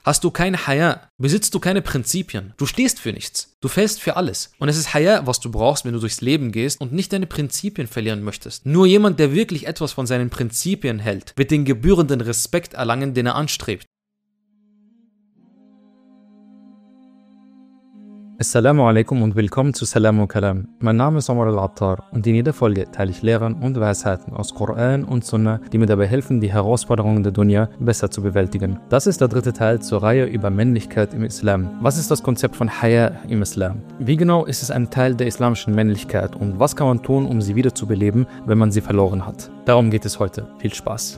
Hast du kein Haya, besitzt du keine Prinzipien. Du stehst für nichts. Du fällst für alles. Und es ist Haya, was du brauchst, wenn du durchs Leben gehst und nicht deine Prinzipien verlieren möchtest. Nur jemand, der wirklich etwas von seinen Prinzipien hält, wird den gebührenden Respekt erlangen, den er anstrebt. Assalamu alaikum und willkommen zu Salam Kalam. Mein Name ist Omar Al-Attar und in jeder Folge teile ich Lehren und Weisheiten aus Koran und Sunnah, die mir dabei helfen, die Herausforderungen der Dunya besser zu bewältigen. Das ist der dritte Teil zur Reihe über Männlichkeit im Islam. Was ist das Konzept von Haya im Islam? Wie genau ist es ein Teil der islamischen Männlichkeit und was kann man tun, um sie wieder zu beleben, wenn man sie verloren hat? Darum geht es heute. Viel Spaß!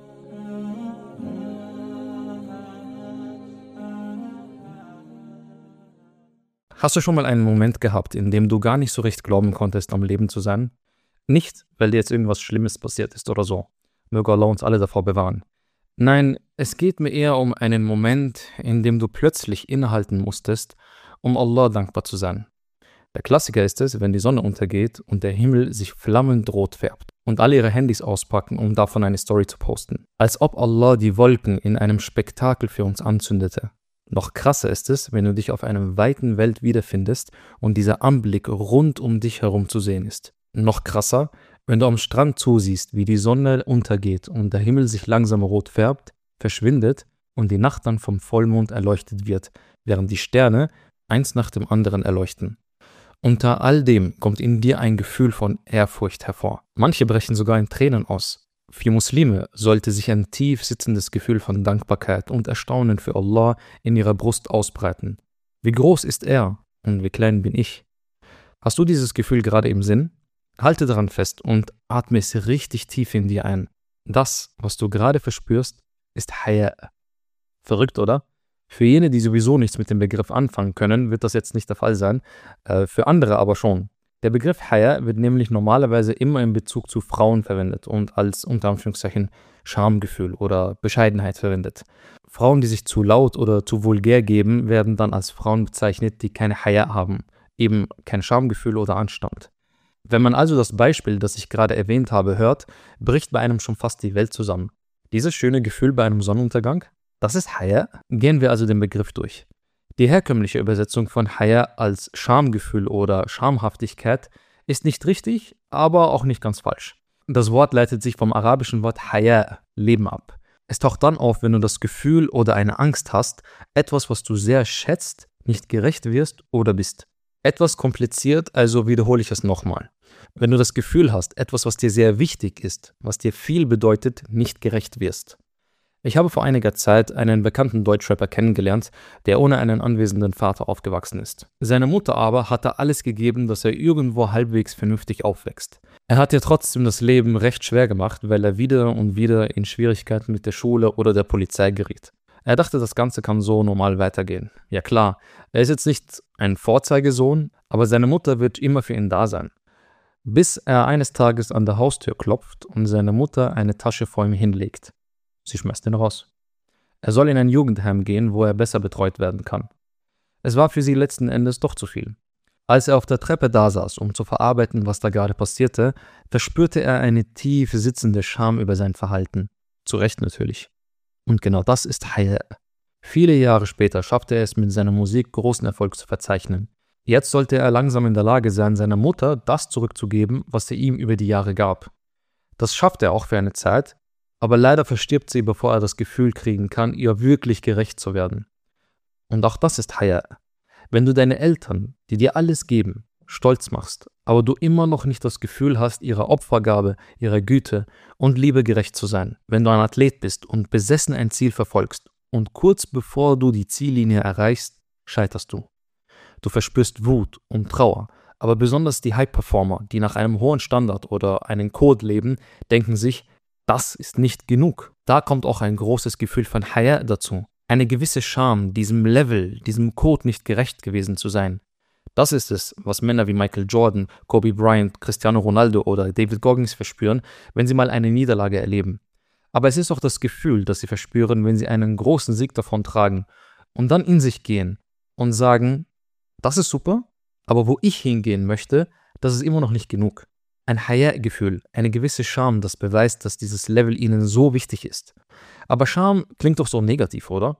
Hast du schon mal einen Moment gehabt, in dem du gar nicht so recht glauben konntest, am Leben zu sein? Nicht, weil dir jetzt irgendwas Schlimmes passiert ist oder so. Möge Allah uns alle davor bewahren. Nein, es geht mir eher um einen Moment, in dem du plötzlich innehalten musstest, um Allah dankbar zu sein. Der Klassiker ist es, wenn die Sonne untergeht und der Himmel sich flammend rot färbt und alle ihre Handys auspacken, um davon eine Story zu posten. Als ob Allah die Wolken in einem Spektakel für uns anzündete. Noch krasser ist es, wenn du dich auf einer weiten Welt wiederfindest und dieser Anblick rund um dich herum zu sehen ist. Noch krasser, wenn du am Strand zusiehst, wie die Sonne untergeht und der Himmel sich langsam rot färbt, verschwindet und die Nacht dann vom Vollmond erleuchtet wird, während die Sterne eins nach dem anderen erleuchten. Unter all dem kommt in dir ein Gefühl von Ehrfurcht hervor. Manche brechen sogar in Tränen aus. Für Muslime sollte sich ein tief sitzendes Gefühl von Dankbarkeit und Erstaunen für Allah in ihrer Brust ausbreiten. Wie groß ist er und wie klein bin ich? Hast du dieses Gefühl gerade im Sinn? Halte daran fest und atme es richtig tief in dir ein. Das, was du gerade verspürst, ist Haya. Verrückt, oder? Für jene, die sowieso nichts mit dem Begriff anfangen können, wird das jetzt nicht der Fall sein, für andere aber schon. Der Begriff Haya wird nämlich normalerweise immer in Bezug zu Frauen verwendet und als unter Anführungszeichen Schamgefühl oder Bescheidenheit verwendet. Frauen, die sich zu laut oder zu vulgär geben, werden dann als Frauen bezeichnet, die keine Haya haben, eben kein Schamgefühl oder Anstand. Wenn man also das Beispiel, das ich gerade erwähnt habe, hört, bricht bei einem schon fast die Welt zusammen. Dieses schöne Gefühl bei einem Sonnenuntergang, das ist Haya. Gehen wir also den Begriff durch. Die herkömmliche Übersetzung von Haya als Schamgefühl oder Schamhaftigkeit ist nicht richtig, aber auch nicht ganz falsch. Das Wort leitet sich vom arabischen Wort Haya, Leben ab. Es taucht dann auf, wenn du das Gefühl oder eine Angst hast, etwas, was du sehr schätzt, nicht gerecht wirst oder bist. Etwas kompliziert, also wiederhole ich es nochmal. Wenn du das Gefühl hast, etwas, was dir sehr wichtig ist, was dir viel bedeutet, nicht gerecht wirst. Ich habe vor einiger Zeit einen bekannten Deutschrapper kennengelernt, der ohne einen anwesenden Vater aufgewachsen ist. Seine Mutter aber hatte alles gegeben, dass er irgendwo halbwegs vernünftig aufwächst. Er hat ihr trotzdem das Leben recht schwer gemacht, weil er wieder und wieder in Schwierigkeiten mit der Schule oder der Polizei geriet. Er dachte, das Ganze kann so normal weitergehen. Ja klar, er ist jetzt nicht ein Vorzeigesohn, aber seine Mutter wird immer für ihn da sein. Bis er eines Tages an der Haustür klopft und seine Mutter eine Tasche vor ihm hinlegt. Sie schmeißt ihn raus. Er soll in ein Jugendheim gehen, wo er besser betreut werden kann. Es war für sie letzten Endes doch zu viel. Als er auf der Treppe da saß, um zu verarbeiten, was da gerade passierte, verspürte er eine tief sitzende Scham über sein Verhalten. Zu Recht natürlich. Und genau das ist Haya. Viele Jahre später schaffte er es mit seiner Musik großen Erfolg zu verzeichnen. Jetzt sollte er langsam in der Lage sein, seiner Mutter das zurückzugeben, was sie ihm über die Jahre gab. Das schafft er auch für eine Zeit, aber leider verstirbt sie, bevor er das Gefühl kriegen kann, ihr wirklich gerecht zu werden. Und auch das ist Haya. Wenn du deine Eltern, die dir alles geben, stolz machst, aber du immer noch nicht das Gefühl hast, ihrer Opfergabe, ihrer Güte und Liebe gerecht zu sein, wenn du ein Athlet bist und besessen ein Ziel verfolgst und kurz bevor du die Ziellinie erreichst, scheiterst du. Du verspürst Wut und Trauer, aber besonders die High-Performer, die nach einem hohen Standard oder einem Code leben, denken sich, das ist nicht genug. Da kommt auch ein großes Gefühl von Haya dazu. Eine gewisse Scham, diesem Level, diesem Code nicht gerecht gewesen zu sein. Das ist es, was Männer wie Michael Jordan, Kobe Bryant, Cristiano Ronaldo oder David Goggins verspüren, wenn sie mal eine Niederlage erleben. Aber es ist auch das Gefühl, das sie verspüren, wenn sie einen großen Sieg davontragen und dann in sich gehen und sagen, das ist super, aber wo ich hingehen möchte, das ist immer noch nicht genug. Ein Haya-Gefühl, eine gewisse Scham, das beweist, dass dieses Level ihnen so wichtig ist. Aber Scham klingt doch so negativ, oder?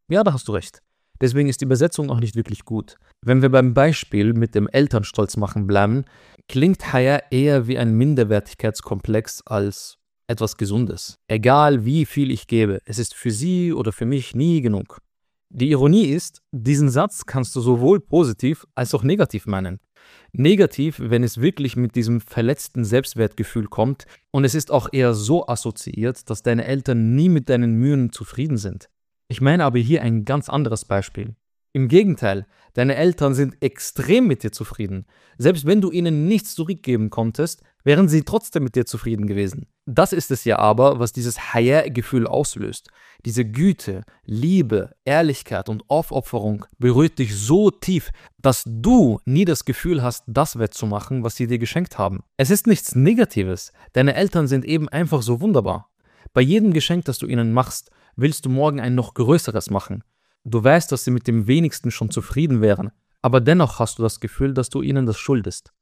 Ja, da hast du recht. Deswegen ist die Übersetzung auch nicht wirklich gut. Wenn wir beim Beispiel mit dem Elternstolz machen bleiben, klingt Haya eher wie ein Minderwertigkeitskomplex als etwas Gesundes. Egal wie viel ich gebe, es ist für sie oder für mich nie genug. Die Ironie ist, diesen Satz kannst du sowohl positiv als auch negativ meinen. Negativ, wenn es wirklich mit diesem verletzten Selbstwertgefühl kommt, und es ist auch eher so assoziiert, dass deine Eltern nie mit deinen Mühen zufrieden sind. Ich meine aber hier ein ganz anderes Beispiel. Im Gegenteil, deine Eltern sind extrem mit dir zufrieden. Selbst wenn du ihnen nichts zurückgeben konntest, wären sie trotzdem mit dir zufrieden gewesen. Das ist es ja aber, was dieses Haya-Gefühl auslöst. Diese Güte, Liebe, Ehrlichkeit und Aufopferung berührt dich so tief, dass du nie das Gefühl hast, das wettzumachen, was sie dir geschenkt haben. Es ist nichts Negatives. Deine Eltern sind eben einfach so wunderbar. Bei jedem Geschenk, das du ihnen machst, willst du morgen ein noch größeres machen. Du weißt, dass sie mit dem wenigsten schon zufrieden wären, aber dennoch hast du das Gefühl, dass du ihnen das schuldest.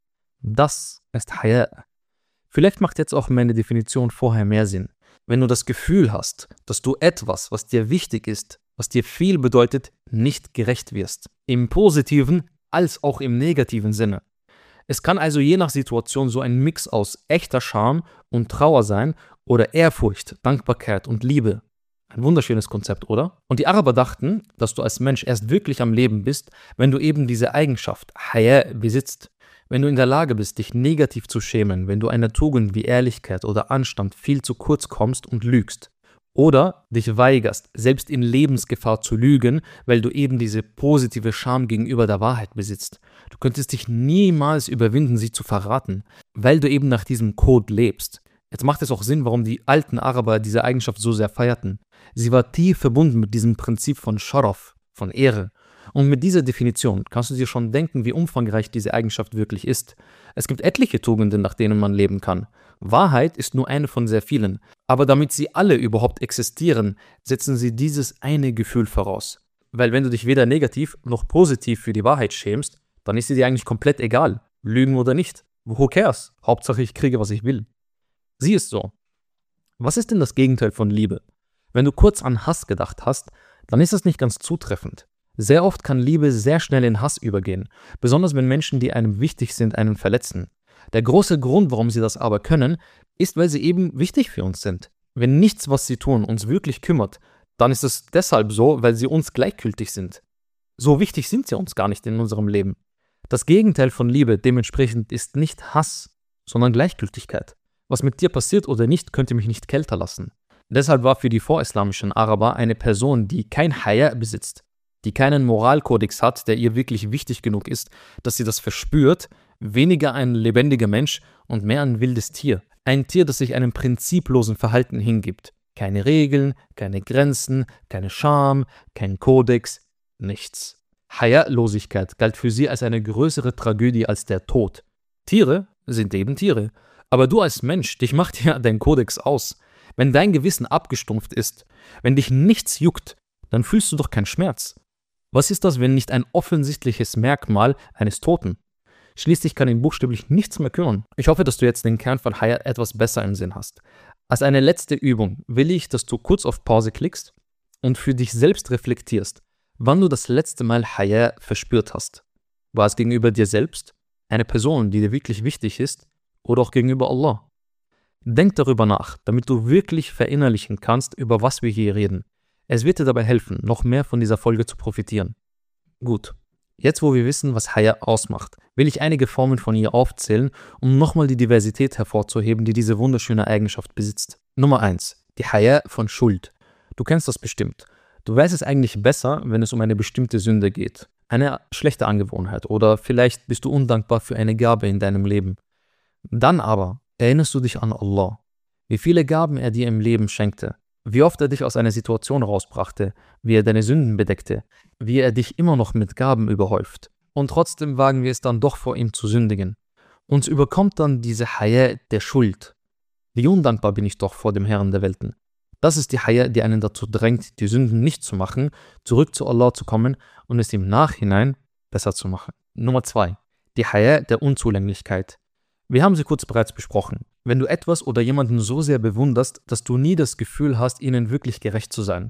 Das ist Haya. Vielleicht macht jetzt auch meine Definition vorher mehr Sinn. Wenn du das Gefühl hast, dass du etwas, was dir wichtig ist, was dir viel bedeutet, nicht gerecht wirst. Im positiven als auch im negativen Sinne. Es kann also je nach Situation so ein Mix aus echter Scham und Trauer sein oder Ehrfurcht, Dankbarkeit und Liebe. Ein wunderschönes Konzept, oder? Und die Araber dachten, dass du als Mensch erst wirklich am Leben bist, wenn du eben diese Eigenschaft, Haya, besitzt. Wenn du in der Lage bist, dich negativ zu schämen, wenn du einer Tugend wie Ehrlichkeit oder Anstand viel zu kurz kommst und lügst. Oder dich weigerst, selbst in Lebensgefahr zu lügen, weil du eben diese positive Scham gegenüber der Wahrheit besitzt. Du könntest dich niemals überwinden, sie zu verraten, weil du eben nach diesem Code lebst. Jetzt macht es auch Sinn, warum die alten Araber diese Eigenschaft so sehr feierten. Sie war tief verbunden mit diesem Prinzip von Sharaf, von Ehre. Und mit dieser Definition kannst du dir schon denken, wie umfangreich diese Eigenschaft wirklich ist. Es gibt etliche Tugenden, nach denen man leben kann. Wahrheit ist nur eine von sehr vielen. Aber damit sie alle überhaupt existieren, setzen sie dieses eine Gefühl voraus. Weil wenn du dich weder negativ noch positiv für die Wahrheit schämst, dann ist sie dir eigentlich komplett egal, lügen oder nicht. Who cares? Hauptsache ich kriege, was ich will. Sie ist so. Was ist denn das Gegenteil von Liebe? Wenn du kurz an Hass gedacht hast, dann ist das nicht ganz zutreffend. Sehr oft kann Liebe sehr schnell in Hass übergehen, besonders wenn Menschen, die einem wichtig sind, einen verletzen. Der große Grund, warum sie das aber können, ist, weil sie eben wichtig für uns sind. Wenn nichts, was sie tun, uns wirklich kümmert, dann ist es deshalb so, weil sie uns gleichgültig sind. So wichtig sind sie uns gar nicht in unserem Leben. Das Gegenteil von Liebe dementsprechend ist nicht Hass, sondern Gleichgültigkeit. Was mit dir passiert oder nicht, könnte mich nicht kälter lassen. Deshalb war für die vorislamischen Araber eine Person, die kein Haya besitzt, die keinen Moralkodex hat, der ihr wirklich wichtig genug ist, dass sie das verspürt, weniger ein lebendiger Mensch und mehr ein wildes Tier. Ein Tier, das sich einem prinziplosen Verhalten hingibt. Keine Regeln, keine Grenzen, keine Scham, kein Kodex, nichts. Haya-Losigkeit galt für sie als eine größere Tragödie als der Tod. Tiere sind eben Tiere. Aber du als Mensch, dich macht ja dein Kodex aus. Wenn dein Gewissen abgestumpft ist, wenn dich nichts juckt, dann fühlst du doch keinen Schmerz. Was ist das, wenn nicht ein offensichtliches Merkmal eines Toten? Schließlich kann ihn buchstäblich nichts mehr kümmern. Ich hoffe, dass du jetzt den Kern von Haya etwas besser im Sinn hast. Als eine letzte Übung will ich, dass du kurz auf Pause klickst und für dich selbst reflektierst, wann du das letzte Mal Haya verspürt hast. War es gegenüber dir selbst, eine Person, die dir wirklich wichtig ist, oder auch gegenüber Allah? Denk darüber nach, damit du wirklich verinnerlichen kannst, über was wir hier reden. Es wird dir dabei helfen, noch mehr von dieser Folge zu profitieren. Gut, jetzt wo wir wissen, was Haya ausmacht, will ich einige Formen von ihr aufzählen, um nochmal die Diversität hervorzuheben, die diese wunderschöne Eigenschaft besitzt. Nummer 1. Die Haya von Schuld. Du kennst das bestimmt. Du weißt es eigentlich besser, wenn es um eine bestimmte Sünde geht. Eine schlechte Angewohnheit oder vielleicht bist du undankbar für eine Gabe in deinem Leben. Dann aber erinnerst du dich an Allah, wie viele Gaben er dir im Leben schenkte, wie oft er dich aus einer Situation rausbrachte, wie er deine Sünden bedeckte, wie er dich immer noch mit Gaben überhäuft. Und trotzdem wagen wir es dann doch vor ihm zu sündigen. Uns überkommt dann diese Haya der Schuld. Wie undankbar bin ich doch vor dem Herrn der Welten. Das ist die Haya, die einen dazu drängt, die Sünden nicht zu machen, zurück zu Allah zu kommen und es im Nachhinein besser zu machen. Nummer 2. Die Haya der Unzulänglichkeit. Wir haben sie kurz bereits besprochen. Wenn du etwas oder jemanden so sehr bewunderst, dass du nie das Gefühl hast, ihnen wirklich gerecht zu sein.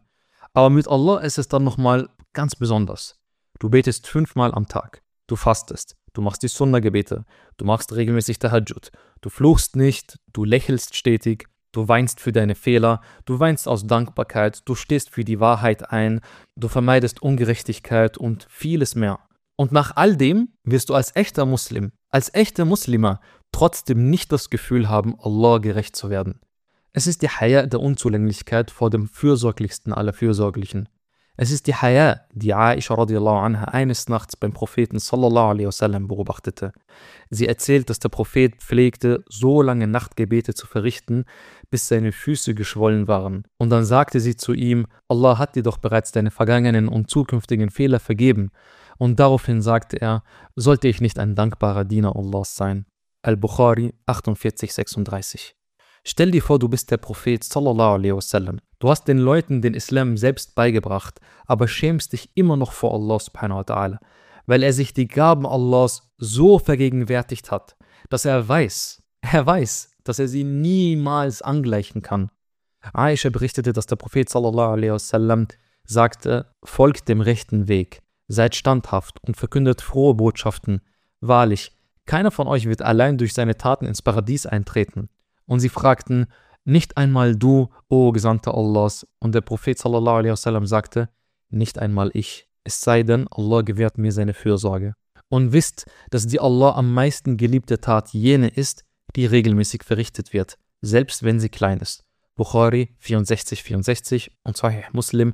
Aber mit Allah ist es dann nochmal ganz besonders. Du betest 5-mal am Tag. Du fastest. Du machst die Sunna-Gebete. Du machst regelmäßig Tahajjud. Du fluchst nicht. Du lächelst stetig. Du weinst für deine Fehler. Du weinst aus Dankbarkeit. Du stehst für die Wahrheit ein. Du vermeidest Ungerechtigkeit und vieles mehr. Und nach all dem wirst du als echter Muslim, als echter Muslima trotzdem nicht das Gefühl haben, Allah gerecht zu werden. Es ist die Haya der Unzulänglichkeit vor dem fürsorglichsten aller Fürsorglichen. Es ist die Haya, die Aisha radiallahu anha eines Nachts beim Propheten sallallahu alaihi wasallam beobachtete. Sie erzählt, dass der Prophet pflegte, so lange Nachtgebete zu verrichten, bis seine Füße geschwollen waren. Und dann sagte sie zu ihm, Allah hat dir doch bereits deine vergangenen und zukünftigen Fehler vergeben. Und daraufhin sagte er, sollte ich nicht ein dankbarer Diener Allahs sein? Al-Bukhari 48,36. Stell dir vor, du bist der Prophet sallallahu alaihi wasallam. Du hast den Leuten den Islam selbst beigebracht, aber schämst dich immer noch vor Allah subhanahu wa ta'ala, weil er sich die Gaben Allahs so vergegenwärtigt hat, dass er weiß, dass er sie niemals angleichen kann. Aisha berichtete, dass der Prophet sallallahu alaihi wasallam sagte, folgt dem rechten Weg, seid standhaft und verkündet frohe Botschaften. Wahrlich, keiner von euch wird allein durch seine Taten ins Paradies eintreten. Und sie fragten, nicht einmal du, o Gesandter Allahs. Und der Prophet sallallahu alaihi wasallam sagte, nicht einmal ich, es sei denn, Allah gewährt mir seine Fürsorge. Und wisst, dass die Allah am meisten geliebte Tat jene ist, die regelmäßig verrichtet wird, selbst wenn sie klein ist. Bukhari 64,64 und Sahih Muslim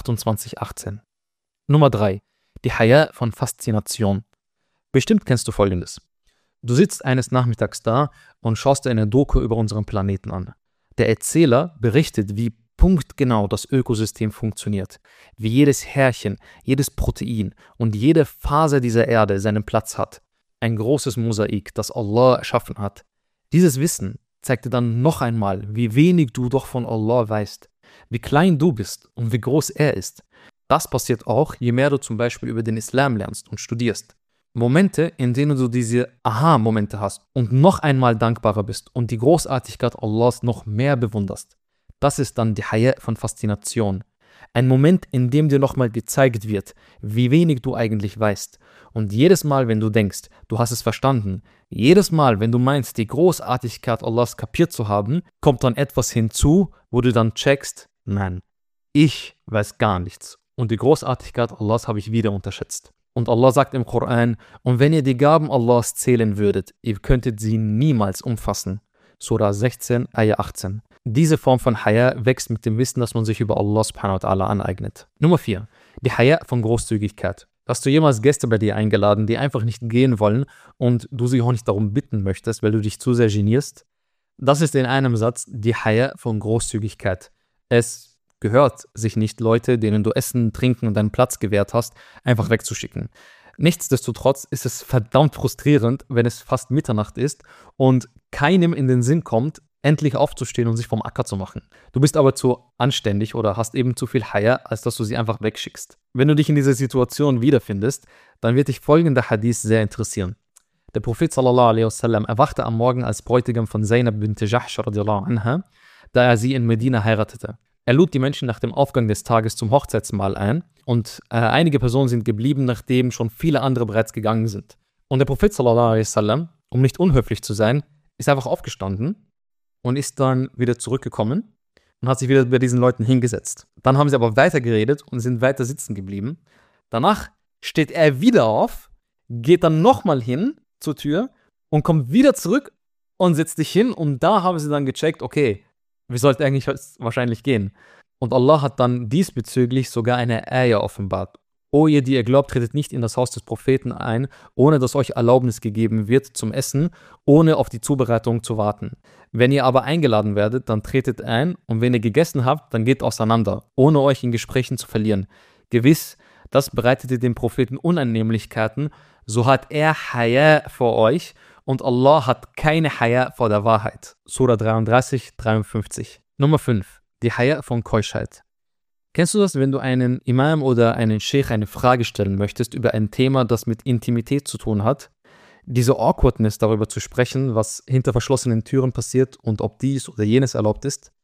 28,18. Nummer 3. Die Haya von Faszination. Bestimmt kennst du Folgendes. Du sitzt eines Nachmittags da und schaust dir eine Doku über unseren Planeten an. Der Erzähler berichtet, wie punktgenau das Ökosystem funktioniert, wie jedes Härchen, jedes Protein und jede Faser dieser Erde seinen Platz hat. Ein großes Mosaik, das Allah erschaffen hat. Dieses Wissen zeigt dir dann noch einmal, wie wenig du doch von Allah weißt, wie klein du bist und wie groß er ist. Das passiert auch, je mehr du zum Beispiel über den Islam lernst und studierst. Momente, in denen du diese Aha-Momente hast und noch einmal dankbarer bist und die Großartigkeit Allahs noch mehr bewunderst. Das ist dann die Haya von Faszination. Ein Moment, in dem dir nochmal gezeigt wird, wie wenig du eigentlich weißt. Und jedes Mal, wenn du denkst, du hast es verstanden, jedes Mal, wenn du meinst, die Großartigkeit Allahs kapiert zu haben, kommt dann etwas hinzu, wo du dann checkst, nein, ich weiß gar nichts. Und die Großartigkeit Allahs habe ich wieder unterschätzt. Und Allah sagt im Koran, und wenn ihr die Gaben Allahs zählen würdet, ihr könntet sie niemals umfassen. Surah 16, Ayah 18. Diese Form von Haya wächst mit dem Wissen, das man sich über Allah subhanahu wa ta'ala aneignet. Nummer 4. Die Haya von Großzügigkeit. Hast du jemals Gäste bei dir eingeladen, die einfach nicht gehen wollen und du sie auch nicht darum bitten möchtest, weil du dich zu sehr genierst? Das ist in einem Satz die Haya von Großzügigkeit. Es gehört sich nicht, Leute, denen du Essen, Trinken und deinen Platz gewährt hast, einfach wegzuschicken. Nichtsdestotrotz ist es verdammt frustrierend, wenn es fast Mitternacht ist und keinem in den Sinn kommt, endlich aufzustehen und sich vom Acker zu machen. Du bist aber zu anständig oder hast eben zu viel Haya, als dass du sie einfach wegschickst. Wenn du dich in dieser Situation wiederfindest, dann wird dich folgender Hadith sehr interessieren. Der Prophet sallallahu alaihi wasallam erwachte am Morgen als Bräutigam von Zainab bint Jahsh radiallahu anha, da er sie in Medina heiratete. Er lud die Menschen nach dem Aufgang des Tages zum Hochzeitsmahl ein und einige Personen sind geblieben, nachdem schon viele andere bereits gegangen sind. Und der Prophet sallallahu alaihi wasallam, um nicht unhöflich zu sein, ist einfach aufgestanden und ist dann wieder zurückgekommen und hat sich wieder bei diesen Leuten hingesetzt. Dann haben sie aber weiter geredet und sind weiter sitzen geblieben. Danach steht er wieder auf, geht dann nochmal hin zur Tür und kommt wieder zurück und setzt sich hin und da haben sie dann gecheckt, okay, wir sollten eigentlich wahrscheinlich gehen. Und Allah hat dann diesbezüglich sogar eine Ayah offenbart. O ihr, die ihr glaubt, tretet nicht in das Haus des Propheten ein, ohne dass euch Erlaubnis gegeben wird zum Essen, ohne auf die Zubereitung zu warten. Wenn ihr aber eingeladen werdet, dann tretet ein und wenn ihr gegessen habt, dann geht auseinander, ohne euch in Gesprächen zu verlieren. Gewiss, das bereitete dem Propheten Unannehmlichkeiten, so hat er Haya vor euch und Allah hat keine Haya vor der Wahrheit. Surah 33, 53. Nummer 5. Die Haya von Keuschheit. Kennst du das, wenn du einen Imam oder einen Sheikh eine Frage stellen möchtest über ein Thema, das mit Intimität zu tun hat? Diese Awkwardness, darüber zu sprechen, was hinter verschlossenen Türen passiert und ob dies oder jenes erlaubt ist?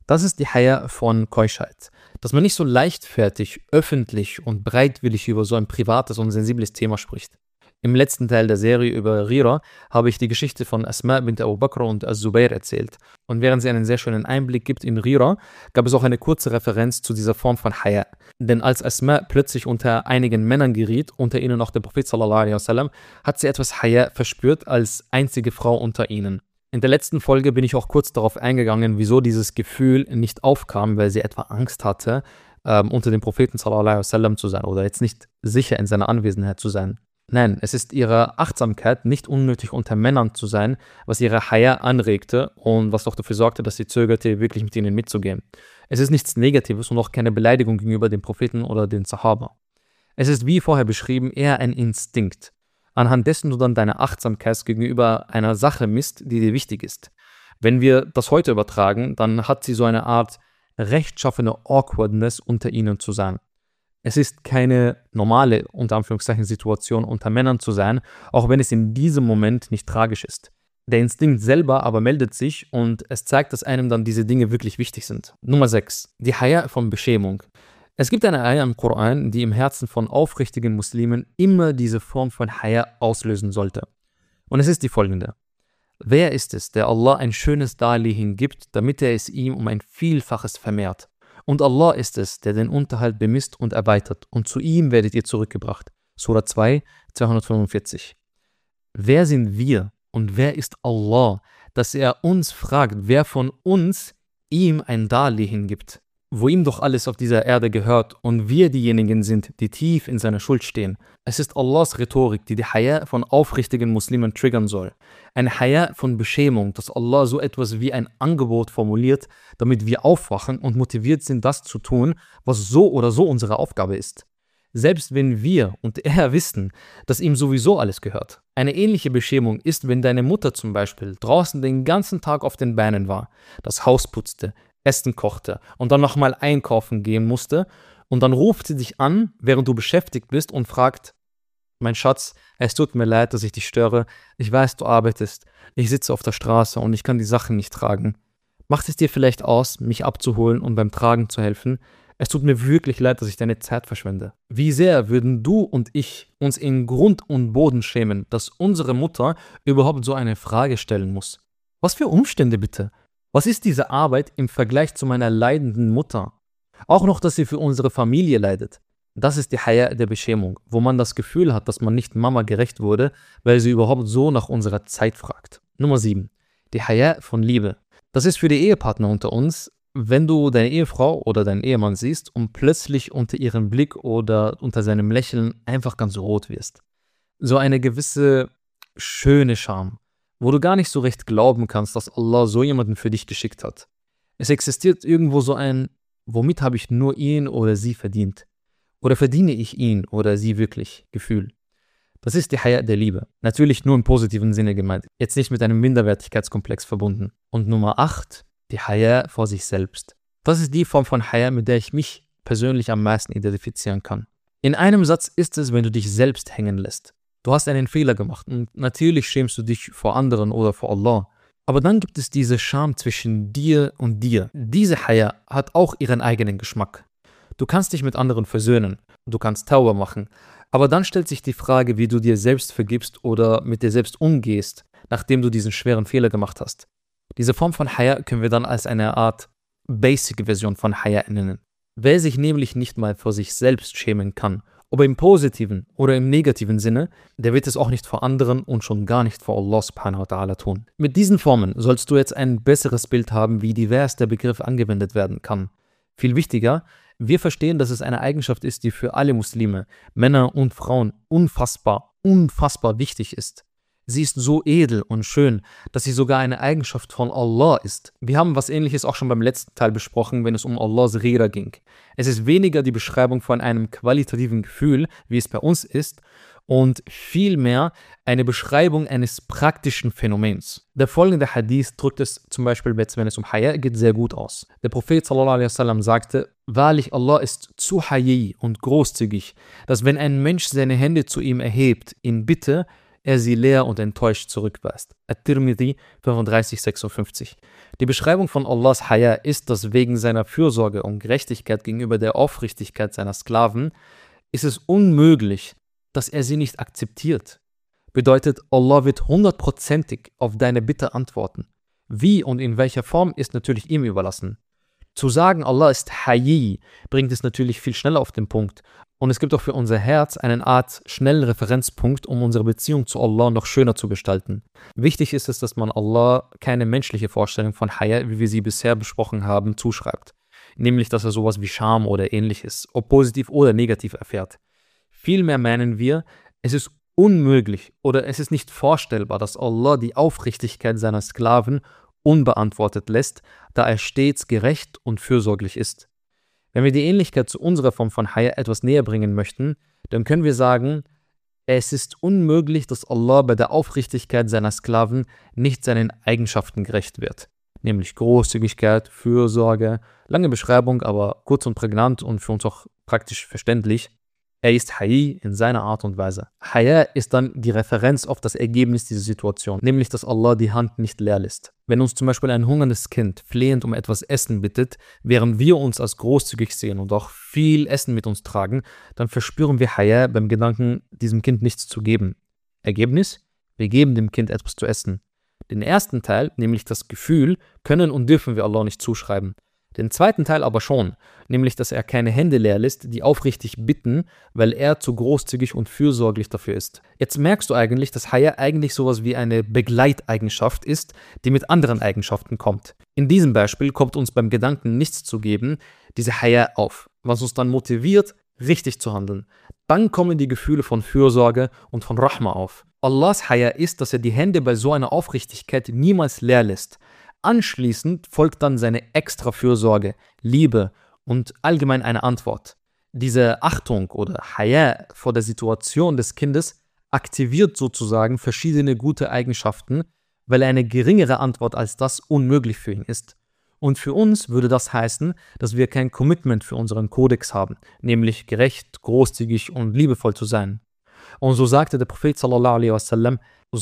Das ist die Haya von Keuschheit. Dass man nicht so leichtfertig, öffentlich und bereitwillig über so ein privates und sensibles Thema spricht. Im letzten Teil der Serie über Ghira habe ich die Geschichte von Asma bint Abu Bakr und Az-Zubair erzählt. Und während sie einen sehr schönen Einblick gibt in Ghira, gab es auch eine kurze Referenz zu dieser Form von Haya. Denn als Asma plötzlich unter einigen Männern geriet, unter ihnen auch der Prophet sallallahu alaihi wasallam, hat sie etwas Haya verspürt als einzige Frau unter ihnen. In der letzten Folge bin ich auch kurz darauf eingegangen, wieso dieses Gefühl nicht aufkam, weil sie etwa Angst hatte, unter dem Propheten sallallahu alaihi wasallam zu sein oder jetzt nicht sicher in seiner Anwesenheit zu sein. Nein, es ist ihre Achtsamkeit, nicht unnötig unter Männern zu sein, was ihre Haya anregte und was auch dafür sorgte, dass sie zögerte, wirklich mit ihnen mitzugehen. Es ist nichts Negatives und auch keine Beleidigung gegenüber dem Propheten oder den Sahaba. Es ist, wie vorher beschrieben, eher ein Instinkt, anhand dessen du dann deine Achtsamkeit gegenüber einer Sache misst, die dir wichtig ist. Wenn wir das heute übertragen, dann hat sie so eine Art rechtschaffene Awkwardness unter ihnen zu sein. Es ist keine normale, unter Anführungszeichen, Situation, unter Männern zu sein, auch wenn es in diesem Moment nicht tragisch ist. Der Instinkt selber aber meldet sich und es zeigt, dass einem dann diese Dinge wirklich wichtig sind. Nummer 6. Die Haya von Beschämung. Es gibt eine Ayah im Koran, die im Herzen von aufrichtigen Muslimen immer diese Form von Haya auslösen sollte. Und es ist die folgende. Wer ist es, der Allah ein schönes Darlehen gibt, damit er es ihm um ein Vielfaches vermehrt? Und Allah ist es, der den Unterhalt bemisst und erweitert, und zu ihm werdet ihr zurückgebracht. Surah 2, 245. Wer sind wir und wer ist Allah, dass er uns fragt, wer von uns ihm ein Darlehen gibt, wo ihm doch alles auf dieser Erde gehört und wir diejenigen sind, die tief in seiner Schuld stehen. Es ist Allahs Rhetorik, die Haya von aufrichtigen Muslimen triggern soll. Ein Haya von Beschämung, dass Allah so etwas wie ein Angebot formuliert, damit wir aufwachen und motiviert sind, das zu tun, was so oder so unsere Aufgabe ist. Selbst wenn wir und er wissen, dass ihm sowieso alles gehört. Eine ähnliche Beschämung ist, wenn deine Mutter zum Beispiel draußen den ganzen Tag auf den Beinen war, das Haus putzte, Essen kochte und dann nochmal einkaufen gehen musste und dann ruft sie dich an, während du beschäftigt bist und fragt, mein Schatz, es tut mir leid, dass ich dich störe, ich weiß, du arbeitest, ich sitze auf der Straße und ich kann die Sachen nicht tragen. Macht es dir vielleicht aus, mich abzuholen und beim Tragen zu helfen? Es tut mir wirklich leid, dass ich deine Zeit verschwende. Wie sehr würden du und ich uns in Grund und Boden schämen, dass unsere Mutter überhaupt so eine Frage stellen muss? Was für Umstände bitte? Was ist diese Arbeit im Vergleich zu meiner leidenden Mutter? Auch noch, dass sie für unsere Familie leidet. Das ist die Haya der Beschämung, wo man das Gefühl hat, dass man nicht Mama gerecht wurde, weil sie überhaupt so nach unserer Zeit fragt. Nummer 7. Die Haya von Liebe. Das ist für die Ehepartner unter uns, wenn du deine Ehefrau oder deinen Ehemann siehst und plötzlich unter ihrem Blick oder unter seinem Lächeln einfach ganz rot wirst. So eine gewisse schöne Scham, wo du gar nicht so recht glauben kannst, dass Allah so jemanden für dich geschickt hat. Es existiert irgendwo so ein, womit habe ich nur ihn oder sie verdient? Oder verdiene ich ihn oder sie wirklich? Gefühl. Das ist die Haya der Liebe. Natürlich nur im positiven Sinne gemeint, jetzt nicht mit einem Minderwertigkeitskomplex verbunden. Und Nummer 8, die Haya vor sich selbst. Das ist die Form von Haya, mit der ich mich persönlich am meisten identifizieren kann. In einem Satz ist es, wenn du dich selbst hängen lässt. Du hast einen Fehler gemacht und natürlich schämst du dich vor anderen oder vor Allah. Aber dann gibt es diese Scham zwischen dir und dir. Diese Haya hat auch ihren eigenen Geschmack. Du kannst dich mit anderen versöhnen, du kannst Tauba machen, aber dann stellt sich die Frage, wie du dir selbst vergibst oder mit dir selbst umgehst, nachdem du diesen schweren Fehler gemacht hast. Diese Form von Haya können wir dann als eine Art Basic-Version von Haya nennen. Wer sich nämlich nicht mal vor sich selbst schämen kann, ob im positiven oder im negativen Sinne, der wird es auch nicht vor anderen und schon gar nicht vor Allah subhanahu wa ta'ala tun. Mit diesen Formen sollst du jetzt ein besseres Bild haben, wie divers der Begriff angewendet werden kann. Viel wichtiger, wir verstehen, dass es eine Eigenschaft ist, die für alle Muslime, Männer und Frauen unfassbar wichtig ist. Sie ist so edel und schön, dass sie sogar eine Eigenschaft von Allah ist. Wir haben was Ähnliches auch schon beim letzten Teil besprochen, wenn es um Allahs Ghira ging. Es ist weniger die Beschreibung von einem qualitativen Gefühl, wie es bei uns ist, und vielmehr eine Beschreibung eines praktischen Phänomens. Der folgende Hadith drückt es zum Beispiel, wenn es um Haya geht, sehr gut aus. Der Prophet sallallahu alaihi wasallam sagte, wahrlich, Allah ist zu Hayyi und großzügig, dass wenn ein Mensch seine Hände zu ihm erhebt, in Bitte, er sie leer und enttäuscht zurückweist. At-Tirmidhi 35,56. Die Beschreibung von Allahs Haya ist, dass wegen seiner Fürsorge und Gerechtigkeit gegenüber der Aufrichtigkeit seiner Sklaven ist es unmöglich, dass er sie nicht akzeptiert. Bedeutet, Allah wird 100%ig auf deine Bitte antworten. Wie und in welcher Form ist natürlich ihm überlassen. Zu sagen, Allah ist Hayy, bringt es natürlich viel schneller auf den Punkt. Und es gibt auch für unser Herz eine Art schnellen Referenzpunkt, um unsere Beziehung zu Allah noch schöner zu gestalten. Wichtig ist es, dass man Allah keine menschliche Vorstellung von Haya, wie wir sie bisher besprochen haben, zuschreibt. Nämlich, dass er sowas wie Scham oder ähnliches, ob positiv oder negativ erfährt. Vielmehr meinen wir, es ist unmöglich oder es ist nicht vorstellbar, dass Allah die Aufrichtigkeit seiner Sklaven unbeantwortet lässt, da er stets gerecht und fürsorglich ist. Wenn wir die Ähnlichkeit zu unserer Form von Haya etwas näher bringen möchten, dann können wir sagen, es ist unmöglich, dass Allah bei der Aufrichtigkeit seiner Sklaven nicht seinen Eigenschaften gerecht wird. Nämlich Großzügigkeit, Fürsorge, lange Beschreibung, aber kurz und prägnant und für uns auch praktisch verständlich. Er ist Hayy in seiner Art und Weise. Haya ist dann die Referenz auf das Ergebnis dieser Situation, nämlich dass Allah die Hand nicht leer lässt. Wenn uns zum Beispiel ein hungerndes Kind flehend um etwas Essen bittet, während wir uns als großzügig sehen und auch viel Essen mit uns tragen, dann verspüren wir Haya beim Gedanken, diesem Kind nichts zu geben. Ergebnis? Wir geben dem Kind etwas zu essen. Den ersten Teil, nämlich das Gefühl, können und dürfen wir Allah nicht zuschreiben. Den zweiten Teil aber schon, nämlich dass er keine Hände leer lässt, die aufrichtig bitten, weil er zu großzügig und fürsorglich dafür ist. Jetzt merkst du eigentlich, dass Haya eigentlich sowas wie eine Begleiteigenschaft ist, die mit anderen Eigenschaften kommt. In diesem Beispiel kommt uns beim Gedanken nichts zu geben, diese Haya auf, was uns dann motiviert, richtig zu handeln. Dann kommen die Gefühle von Fürsorge und von Rahma auf. Allahs Haya ist, dass er die Hände bei so einer Aufrichtigkeit niemals leer lässt. Anschließend folgt dann seine extra Fürsorge, Liebe und allgemein eine Antwort. Diese Achtung oder Haya vor der Situation des Kindes aktiviert sozusagen verschiedene gute Eigenschaften, weil eine geringere Antwort als das unmöglich für ihn ist. Und für uns würde das heißen, dass wir kein Commitment für unseren Kodex haben, nämlich gerecht, großzügig und liebevoll zu sein. Und so sagte der Prophet sallallahu alaihi wasallam,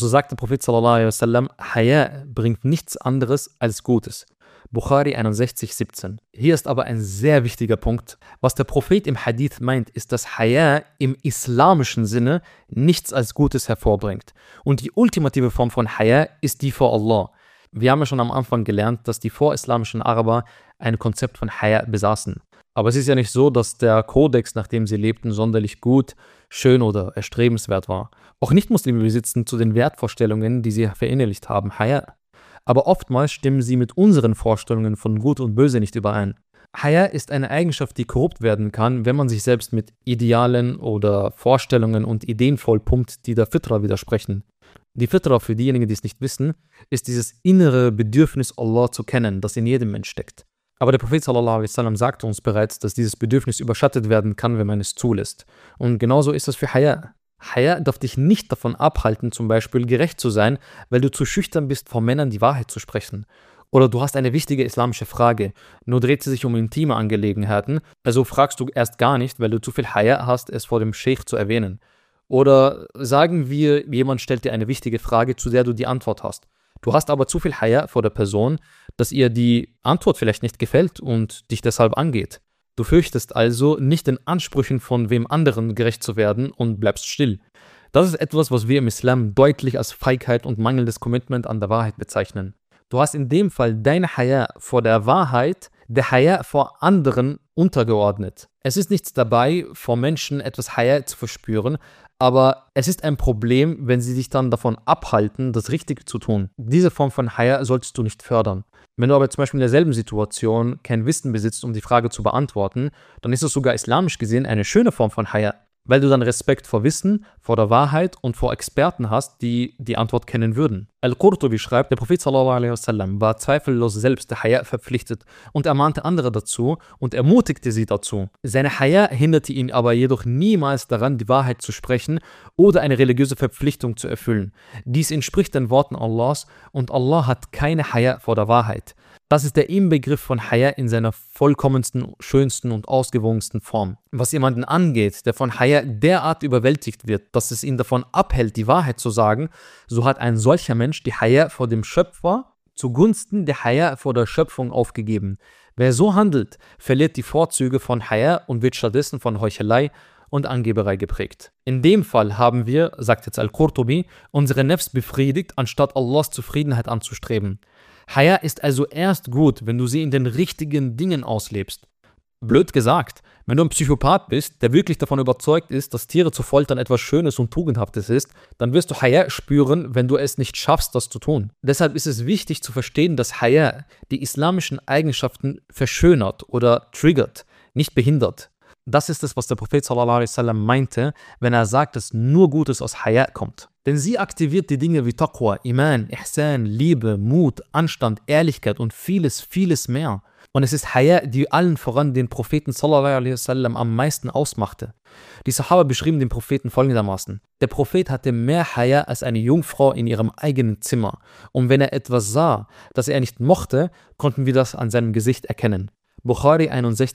Haya bringt nichts anderes als Gutes. Bukhari 61,17. Hier ist aber ein sehr wichtiger Punkt. Was der Prophet im Hadith meint, ist, dass Haya im islamischen Sinne nichts als Gutes hervorbringt. Und die ultimative Form von Haya ist die vor Allah. Wir haben ja schon am Anfang gelernt, dass die vorislamischen Araber ein Konzept von Haya besaßen. Aber es ist ja nicht so, dass der Kodex, nach dem sie lebten, sonderlich gut, schön oder erstrebenswert war. Auch Nicht-Muslime besitzen zu den Wertvorstellungen, die sie verinnerlicht haben, Haya. Aber oftmals stimmen sie mit unseren Vorstellungen von Gut und Böse nicht überein. Haya ist eine Eigenschaft, die korrupt werden kann, wenn man sich selbst mit Idealen oder Vorstellungen und Ideen vollpumpt, die der Fitra widersprechen. Die Fitra, für diejenigen, die es nicht wissen, ist dieses innere Bedürfnis, Allah zu kennen, das in jedem Mensch steckt. Aber der Prophet sallallahu alaihi wasallam sagte uns bereits, dass dieses Bedürfnis überschattet werden kann, wenn man es zulässt. Und genauso ist das für Haya. Haya darf dich nicht davon abhalten, zum Beispiel gerecht zu sein, weil du zu schüchtern bist, vor Männern die Wahrheit zu sprechen. Oder du hast eine wichtige islamische Frage, nur dreht sie sich um intime Angelegenheiten, also fragst du erst gar nicht, weil du zu viel Haya hast, es vor dem Scheich zu erwähnen. Oder sagen wir, jemand stellt dir eine wichtige Frage, zu der du die Antwort hast. Du hast aber zu viel Haya vor der Person, dass ihr die Antwort vielleicht nicht gefällt und dich deshalb angeht. Du fürchtest also, nicht den Ansprüchen von wem anderen gerecht zu werden und bleibst still. Das ist etwas, was wir im Islam deutlich als Feigheit und mangelndes Commitment an der Wahrheit bezeichnen. Du hast in dem Fall dein Haya vor der Wahrheit, der Haya vor anderen untergeordnet. Es ist nichts dabei, vor Menschen etwas Haya zu verspüren, aber es ist ein Problem, wenn sie dich dann davon abhalten, das Richtige zu tun. Diese Form von Haya solltest du nicht fördern. Wenn du aber zum Beispiel in derselben Situation kein Wissen besitzt, um die Frage zu beantworten, dann ist es sogar islamisch gesehen eine schöne Form von Haya, weil du dann Respekt vor Wissen, vor der Wahrheit und vor Experten hast, die die Antwort kennen würden. Al-Qurtubi schreibt, der Prophet sallallahu alaihi wasallam war zweifellos selbst der Haya verpflichtet und ermahnte andere dazu und ermutigte sie dazu. Seine Haya hinderte ihn aber jedoch niemals daran, die Wahrheit zu sprechen oder eine religiöse Verpflichtung zu erfüllen. Dies entspricht den Worten Allahs und Allah hat keine Haya vor der Wahrheit. Das ist der Inbegriff von Haya in seiner vollkommensten, schönsten und ausgewogensten Form. Was jemanden angeht, der von Haya derart überwältigt wird, dass es ihn davon abhält, die Wahrheit zu sagen, so hat ein solcher Mensch die Haya vor dem Schöpfer zugunsten der Haya vor der Schöpfung aufgegeben. Wer so handelt, verliert die Vorzüge von Haya und wird stattdessen von Heuchelei und Angeberei geprägt. In dem Fall haben wir, sagt jetzt Al-Qurtubi, unsere Nefs befriedigt, anstatt Allahs Zufriedenheit anzustreben. Haya ist also erst gut, wenn du sie in den richtigen Dingen auslebst. Blöd gesagt, wenn du ein Psychopath bist, der wirklich davon überzeugt ist, dass Tiere zu foltern etwas Schönes und Tugendhaftes ist, dann wirst du Haya spüren, wenn du es nicht schaffst, das zu tun. Deshalb ist es wichtig zu verstehen, dass Haya die islamischen Eigenschaften verschönert oder triggert, nicht behindert. Das ist es, was der Prophet sallallahu alaihi wasallam meinte, wenn er sagt, dass nur Gutes aus Haya kommt. Denn sie aktiviert die Dinge wie Taqwa, Iman, Ihsan, Liebe, Mut, Anstand, Ehrlichkeit und vieles, vieles mehr. Und es ist Haya, die allen voran den Propheten sallallahu alaihi wasallam am meisten ausmachte. Die Sahaba beschrieben den Propheten folgendermaßen: Der Prophet hatte mehr Haya als eine Jungfrau in ihrem eigenen Zimmer. Und wenn er etwas sah, das er nicht mochte, konnten wir das an seinem Gesicht erkennen. Bukhari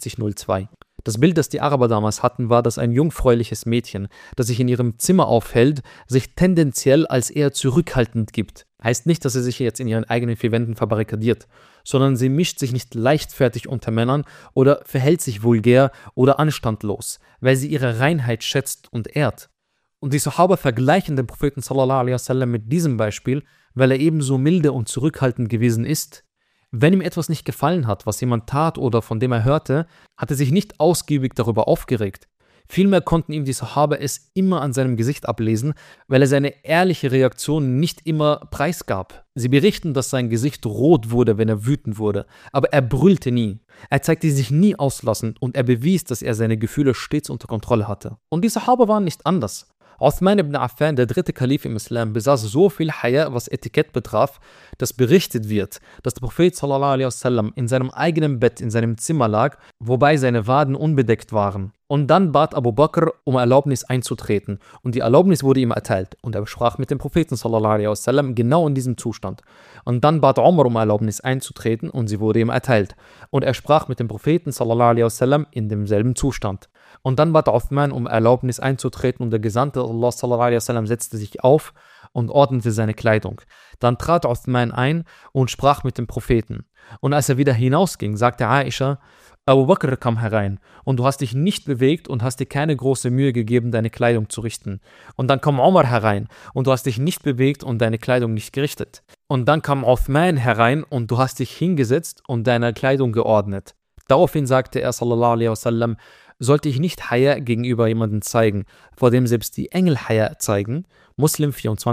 6102. Das Bild, das die Araber damals hatten, war, dass ein jungfräuliches Mädchen, das sich in ihrem Zimmer aufhält, sich tendenziell als eher zurückhaltend gibt. Heißt nicht, dass sie sich jetzt in ihren eigenen vier Wänden verbarrikadiert, sondern sie mischt sich nicht leichtfertig unter Männern oder verhält sich vulgär oder anstandlos, weil sie ihre Reinheit schätzt und ehrt. Und die Sahaba vergleichen den Propheten sallallahu alaihi wasallam mit diesem Beispiel, weil er ebenso milde und zurückhaltend gewesen ist. Wenn ihm etwas nicht gefallen hat, was jemand tat oder von dem er hörte, hat er sich nicht ausgiebig darüber aufgeregt. Vielmehr konnten ihm die Sahaba es immer an seinem Gesicht ablesen, weil er seine ehrliche Reaktion nicht immer preisgab. Sie berichten, dass sein Gesicht rot wurde, wenn er wütend wurde, aber er brüllte nie. Er zeigte sich nie auslassend und er bewies, dass er seine Gefühle stets unter Kontrolle hatte. Und die Sahaba waren nicht anders. Uthman ibn Affan, der dritte Kalif im Islam, besaß so viel Haya, was Etikett betraf, dass berichtet wird, dass der Prophet sallallahu alaihi wasallam in seinem eigenen Bett in seinem Zimmer lag, wobei seine Waden unbedeckt waren. Und dann bat Abu Bakr um Erlaubnis einzutreten. Und die Erlaubnis wurde ihm erteilt. Und er sprach mit dem Propheten sallallahu alaihi wasallam genau in diesem Zustand. Und dann bat Umar um Erlaubnis einzutreten und sie wurde ihm erteilt. Und er sprach mit dem Propheten sallallahu alaihi wasallam in demselben Zustand. Und dann bat Uthman um Erlaubnis einzutreten und der Gesandte Allah sallallahu alaihi wasallam setzte sich auf und ordnete seine Kleidung. Dann trat Uthman ein und sprach mit dem Propheten. Und als er wieder hinausging, sagte Aisha: Abu Bakr kam herein und du hast dich nicht bewegt und hast dir keine große Mühe gegeben, deine Kleidung zu richten. Und dann kam Umar herein und du hast dich nicht bewegt und deine Kleidung nicht gerichtet. Und dann kam Uthman herein und du hast dich hingesetzt und deine Kleidung geordnet. Daraufhin sagte er sallallahu alaihi wasallam: Sollte ich nicht Haya gegenüber jemandem zeigen, vor dem selbst die Engel Haya zeigen? Muslim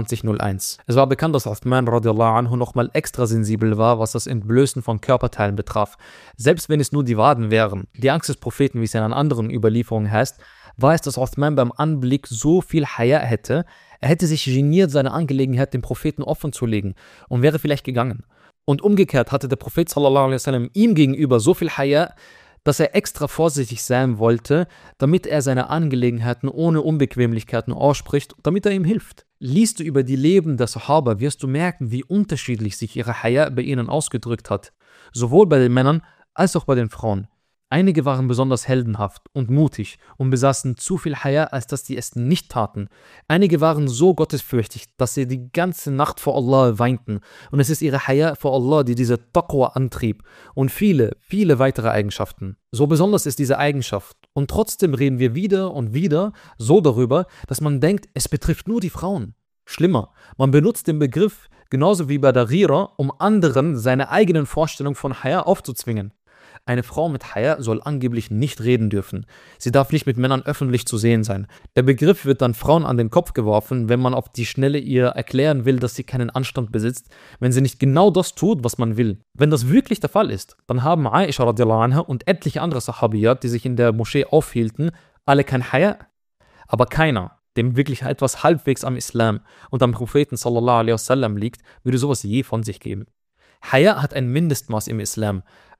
2401. Es war bekannt, dass Uthman radiallahu anhu nochmal extra sensibel war, was das Entblößen von Körperteilen betraf. Selbst wenn es nur die Waden wären. Die Angst des Propheten, wie es in einer anderen Überlieferung heißt, war es, dass Uthman beim Anblick so viel Haya hätte, er hätte sich geniert, seine Angelegenheit dem Propheten offen zu legen und wäre vielleicht gegangen. Und umgekehrt hatte der Prophet sallallahu alaihi wasallam ihm gegenüber so viel Haya, dass er extra vorsichtig sein wollte, damit er seine Angelegenheiten ohne Unbequemlichkeiten ausspricht, damit er ihm hilft. Liest du über die Leben der Sahaba, wirst du merken, wie unterschiedlich sich ihre Haya bei ihnen ausgedrückt hat, sowohl bei den Männern als auch bei den Frauen. Einige waren besonders heldenhaft und mutig und besaßen zu viel Haya, als dass sie es nicht taten. Einige waren so gottesfürchtig, dass sie die ganze Nacht vor Allah weinten. Und es ist ihre Haya vor Allah, die diese Taqwa antrieb. Und viele, viele weitere Eigenschaften. So besonders ist diese Eigenschaft. Und trotzdem reden wir wieder und wieder so darüber, dass man denkt, es betrifft nur die Frauen. Schlimmer, man benutzt den Begriff genauso wie bei der Ghira, um anderen seine eigenen Vorstellungen von Haya aufzuzwingen. Eine Frau mit Haya soll angeblich nicht reden dürfen. Sie darf nicht mit Männern öffentlich zu sehen sein. Der Begriff wird dann Frauen an den Kopf geworfen, wenn man auf die Schnelle ihr erklären will, dass sie keinen Anstand besitzt, wenn sie nicht genau das tut, was man will. Wenn das wirklich der Fall ist, dann haben Aisha radiallahu anha und etliche andere Sahabiyat, die sich in der Moschee aufhielten, alle kein Haya, aber keiner, dem wirklich etwas halbwegs am Islam und am Propheten sallallahu alaihi wasallam liegt, würde sowas je von sich geben. Haya hat ein Mindestmaß im Islam.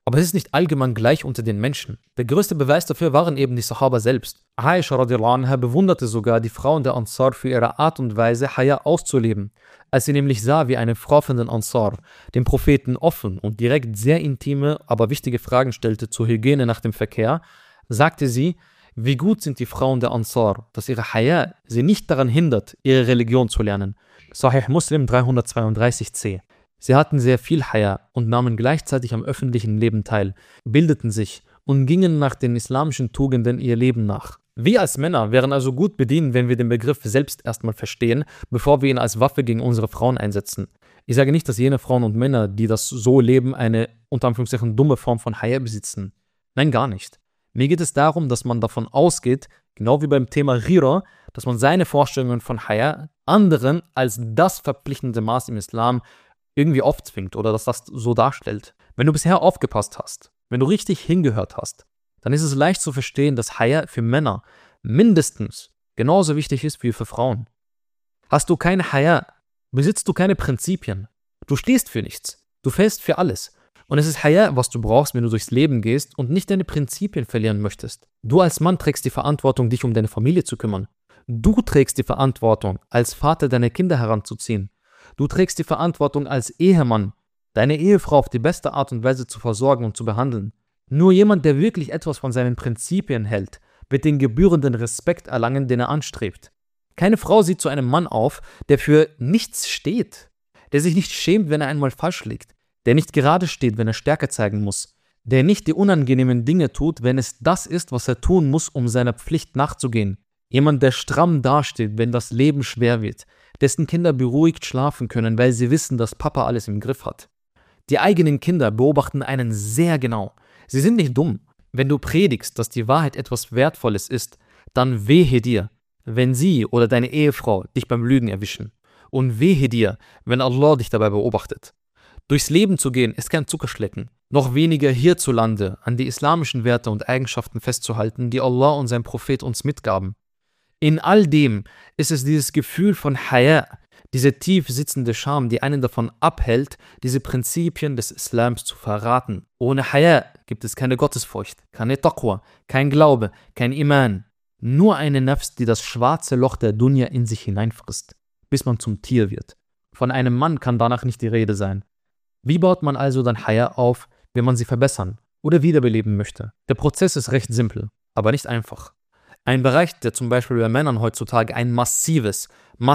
Aber es ist nicht allgemein gleich unter den Menschen. Der größte Beweis dafür waren eben die Sahaba selbst. Aisha radiallahu anha bewunderte sogar die Frauen der Ansar für ihre Art und Weise, Haya auszuleben. Als sie nämlich sah, wie eine Frau von den Ansar dem Propheten offen und direkt sehr intime, aber wichtige Fragen stellte zur Hygiene nach dem Verkehr, sagte sie, wie gut sind die Frauen der Ansar, dass ihre Haya sie nicht daran hindert, ihre Religion zu lernen. Sahih Muslim 332c. Sie hatten sehr viel Haya und nahmen gleichzeitig am öffentlichen Leben teil, bildeten sich und gingen nach den islamischen Tugenden ihr Leben nach. Wir als Männer wären also gut bedient, wenn wir den Begriff selbst erstmal verstehen, bevor wir ihn als Waffe gegen unsere Frauen einsetzen. Ich sage nicht, dass jene Frauen und Männer, die das so leben, eine unter Anführungszeichen dumme Form von Haya besitzen. Nein, gar nicht. Mir geht es darum, dass man davon ausgeht, genau wie beim Thema Ghira, dass man seine Vorstellungen von Haya anderen als das verpflichtende Maß im Islam irgendwie aufzwingt oder dass das so darstellt. Wenn du bisher aufgepasst hast, wenn du richtig hingehört hast, dann ist es leicht zu verstehen, dass Haya für Männer mindestens genauso wichtig ist wie für Frauen. Hast du keine Haya, besitzt du keine Prinzipien. Du stehst für nichts. Du fällst für alles. Und es ist Haya, was du brauchst, wenn du durchs Leben gehst und nicht deine Prinzipien verlieren möchtest. Du als Mann trägst die Verantwortung, dich um deine Familie zu kümmern. Du trägst die Verantwortung, als Vater deine Kinder heranzuziehen. Du trägst die Verantwortung als Ehemann, deine Ehefrau auf die beste Art und Weise zu versorgen und zu behandeln. Nur jemand, der wirklich etwas von seinen Prinzipien hält, wird den gebührenden Respekt erlangen, den er anstrebt. Keine Frau sieht zu einem Mann auf, der für nichts steht, der sich nicht schämt, wenn er einmal falsch liegt, der nicht gerade steht, wenn er Stärke zeigen muss, der nicht die unangenehmen Dinge tut, wenn es das ist, was er tun muss, um seiner Pflicht nachzugehen. Jemand, der stramm dasteht, wenn das Leben schwer wird, dessen Kinder beruhigt schlafen können, weil sie wissen, dass Papa alles im Griff hat. Die eigenen Kinder beobachten einen sehr genau. Sie sind nicht dumm. Wenn du predigst, dass die Wahrheit etwas Wertvolles ist, dann wehe dir, wenn sie oder deine Ehefrau dich beim Lügen erwischen. Und wehe dir, wenn Allah dich dabei beobachtet. Durchs Leben zu gehen ist kein Zuckerschlecken. Noch weniger hierzulande an die islamischen Werte und Eigenschaften festzuhalten, die Allah und sein Prophet uns mitgaben. In all dem ist es dieses Gefühl von Haya, diese tief sitzende Scham, die einen davon abhält, diese Prinzipien des Islams zu verraten. Ohne Haya gibt es keine Gottesfurcht, keine Taqwa, kein Glaube, kein Iman. Nur eine Nafs, die das schwarze Loch der Dunya in sich hineinfrisst, bis man zum Tier wird. Von einem Mann kann danach nicht die Rede sein. Wie baut man also dann Haya auf, wenn man sie verbessern oder wiederbeleben möchte? Der Prozess ist recht simpel, aber nicht einfach. Ein Bereich, der zum Beispiel bei Männern heutzutage ein massives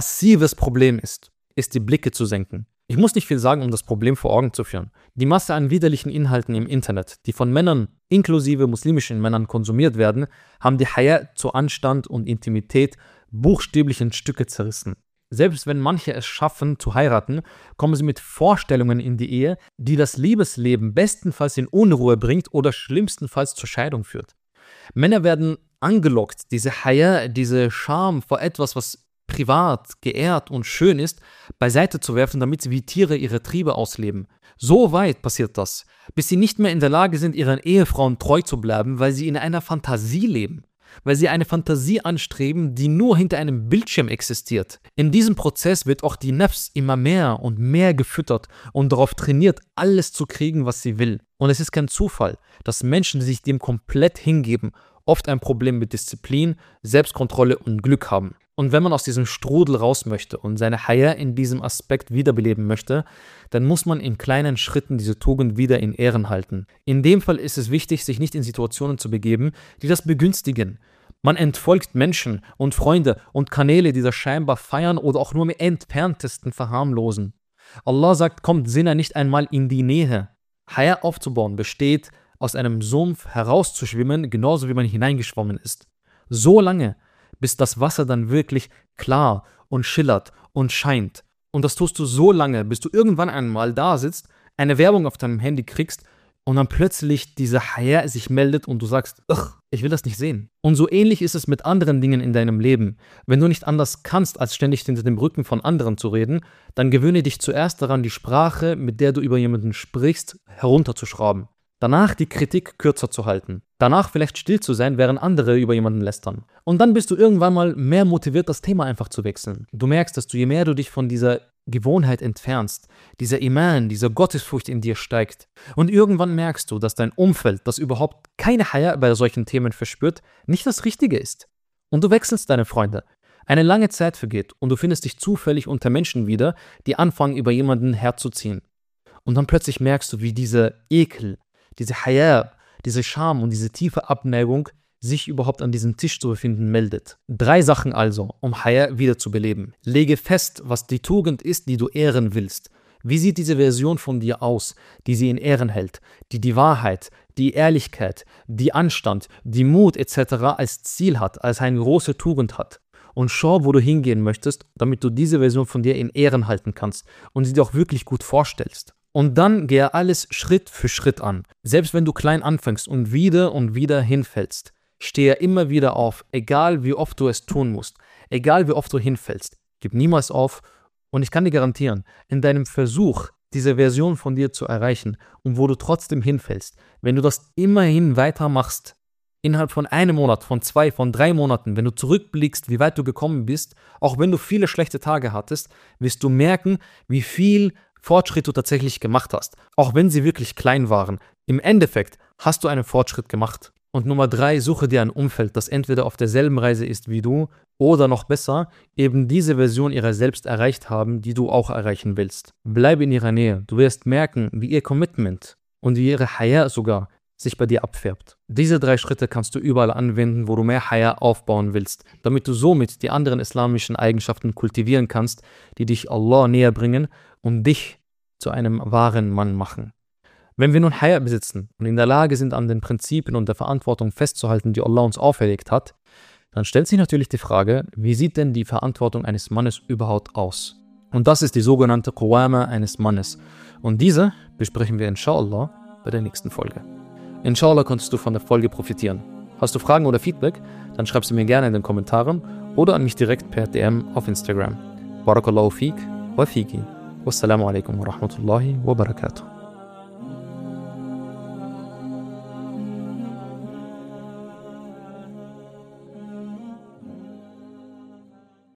Problem ist die Blicke zu senken. Ich muss nicht viel sagen, um das Problem vor Augen zu führen. Die Masse an widerlichen Inhalten im Internet, die von Männern, inklusive muslimischen Männern, konsumiert werden, haben die Haya zu Anstand und Intimität buchstäblich in Stücke zerrissen. Selbst wenn manche es schaffen, zu heiraten, kommen sie mit Vorstellungen in die Ehe, die das Liebesleben bestenfalls in Unruhe bringt oder schlimmstenfalls zur Scheidung führt. Männer werden angelockt, diese Haya, diese Scham vor etwas, was privat, geehrt und schön ist, beiseite zu werfen, damit sie wie Tiere ihre Triebe ausleben. So weit passiert das, bis sie nicht mehr in der Lage sind, ihren Ehefrauen treu zu bleiben, weil sie in einer Fantasie leben. Weil sie eine Fantasie anstreben, die nur hinter einem Bildschirm existiert. In diesem Prozess wird auch die Nafs immer mehr und mehr gefüttert und darauf trainiert, alles zu kriegen, was sie will. Und es ist kein Zufall, dass Menschen, die sich dem komplett hingeben, oft ein Problem mit Disziplin, Selbstkontrolle und Glück haben. Und wenn man aus diesem Strudel raus möchte und seine Haya in diesem Aspekt wiederbeleben möchte, dann muss man in kleinen Schritten diese Tugend wieder in Ehren halten. In dem Fall ist es wichtig, sich nicht in Situationen zu begeben, die das begünstigen. Man entfolgt Menschen und Freunde und Kanäle, die das scheinbar feiern oder auch nur im entferntesten verharmlosen. Allah sagt, kommt Sinner nicht einmal in die Nähe. Haya aufzubauen besteht, aus einem Sumpf herauszuschwimmen, genauso wie man hineingeschwommen ist. So lange, bis das Wasser dann wirklich klar und schillert und scheint. Und das tust du so lange, bis du irgendwann einmal da sitzt, eine Werbung auf deinem Handy kriegst und dann plötzlich diese Haya sich meldet und du sagst, ich will das nicht sehen. Und so ähnlich ist es mit anderen Dingen in deinem Leben. Wenn du nicht anders kannst, als ständig hinter dem Rücken von anderen zu reden, dann gewöhne dich zuerst daran, die Sprache, mit der du über jemanden sprichst, herunterzuschrauben. Danach die Kritik kürzer zu halten. Danach vielleicht still zu sein, während andere über jemanden lästern. Und dann bist du irgendwann mal mehr motiviert, das Thema einfach zu wechseln. Du merkst, dass je mehr du dich von dieser Gewohnheit entfernst, dieser Iman, diese Gottesfurcht in dir steigt und irgendwann merkst du, dass dein Umfeld, das überhaupt keine Haya bei solchen Themen verspürt, nicht das Richtige ist. Und du wechselst deine Freunde. Eine lange Zeit vergeht und du findest dich zufällig unter Menschen wieder, die anfangen, über jemanden herzuziehen. Und dann plötzlich merkst du, wie dieser Ekel, diese Haya, diese Scham und diese tiefe Abneigung sich überhaupt an diesem Tisch zu befinden meldet. 3 Sachen also, um Haya wiederzubeleben. Lege fest, was die Tugend ist, die du ehren willst. Wie sieht diese Version von dir aus, die sie in Ehren hält, die die Wahrheit, die Ehrlichkeit, die Anstand, die Mut etc. als Ziel hat, als eine große Tugend hat. Und schau, wo du hingehen möchtest, damit du diese Version von dir in Ehren halten kannst und sie dir auch wirklich gut vorstellst. Und dann gehe alles Schritt für Schritt an. Selbst wenn du klein anfängst und wieder hinfällst, stehe immer wieder auf, egal wie oft du es tun musst, egal wie oft du hinfällst. Gib niemals auf und ich kann dir garantieren, in deinem Versuch, diese Version von dir zu erreichen und wo du trotzdem hinfällst, wenn du das immerhin weitermachst, innerhalb von 1 Monat, von 2, von 3 Monaten, wenn du zurückblickst, wie weit du gekommen bist, auch wenn du viele schlechte Tage hattest, wirst du merken, wie viel Fortschritt du tatsächlich gemacht hast, auch wenn sie wirklich klein waren. Im Endeffekt hast du einen Fortschritt gemacht. Und Nummer 3, suche dir ein Umfeld, das entweder auf derselben Reise ist wie du oder noch besser, eben diese Version ihrer selbst erreicht haben, die du auch erreichen willst. Bleibe in ihrer Nähe, du wirst merken, wie ihr Commitment und wie ihre Haya sogar sich bei dir abfärbt. Diese 3 Schritte kannst du überall anwenden, wo du mehr Haya aufbauen willst, damit du somit die anderen islamischen Eigenschaften kultivieren kannst, die dich Allah näher bringen und dich zu einem wahren Mann machen. Wenn wir nun Haya besitzen und in der Lage sind, an den Prinzipien und der Verantwortung festzuhalten, die Allah uns auferlegt hat, dann stellt sich natürlich die Frage, wie sieht denn die Verantwortung eines Mannes überhaupt aus? Und das ist die sogenannte Qawama eines Mannes. Und diese besprechen wir inshallah bei der nächsten Folge. Inshallah konntest du von der Folge profitieren. Hast du Fragen oder Feedback, dann schreib sie mir gerne in den Kommentaren oder an mich direkt per DM auf Instagram. Barakallahu feek wa feeki. Wassalamu alaikum wa rahmatullahi wa barakatuh.